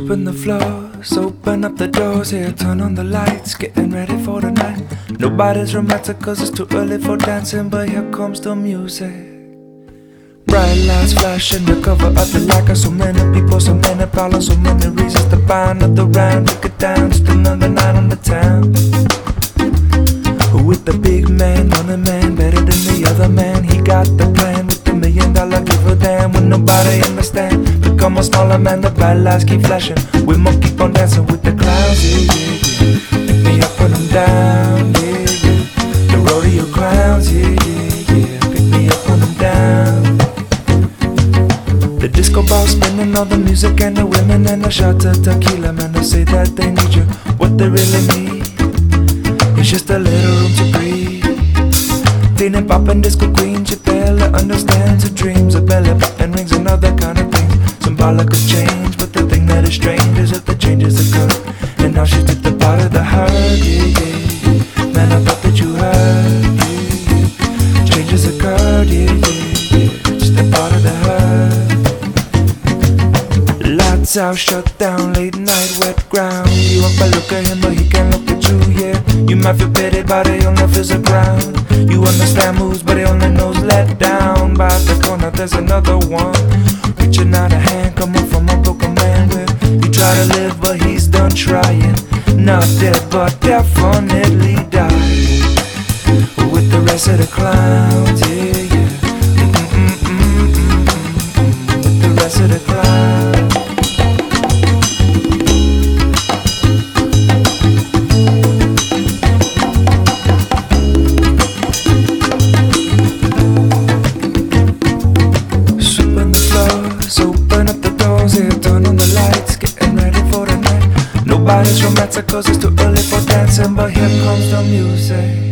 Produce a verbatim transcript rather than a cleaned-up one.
Sweeping the floors, open up the doors, here, turn on the lights, getting ready for the night. Nobody's romantic cause it's too early for dancing, but here comes the music. Bright lights flashing, the cover of the light. So many people, so many problems, so many reasons to buy another round. Take it down, just another night on the town. With the big man, on a man, better than the other man. He got the plan with the million dollar give a damn. When nobody understand, become a smaller man, the bright lights keep flashing. We must keep on dancing with the clouds, yeah, yeah, yeah. Pick me up when I'm down, yeah, yeah. The rodeo clowns, yeah, yeah, yeah. Pick me up when I'm down. The disco ball spinning, all the music and the women and the shot of tequila. Man, they say that they need you, what they really need it's just a little room to breathe. Cleaning, poppin', disco queen, she barely understands her dreams. Her belly button rings and other kind of things. Symbolic of change, but the thing that is strange is that the changes occur. And now she's just a part of the hurt, yeah, yeah, yeah. Man, I thought that you heard, yeah, yeah. Changes occurred, yeah, yeah, yeah. Just a part of the hurt. Lights out, shut down, late night, wet ground. You up, I look at him, but he can't look at you, yeah. You might feel pity, but he only feels the ground. You understand moves, but he only knows let down. By the corner, there's another one. Reaching out a hand, coming from a broken man. Where he try to live, but he's done trying. Not dead, but definitely died. With the rest of the clowns, yeah, yeah. Mm-mm-mm-mm-mm-mm. With the rest of the clowns. Nobody's romantic cause it's too early for dancing, but here comes the music.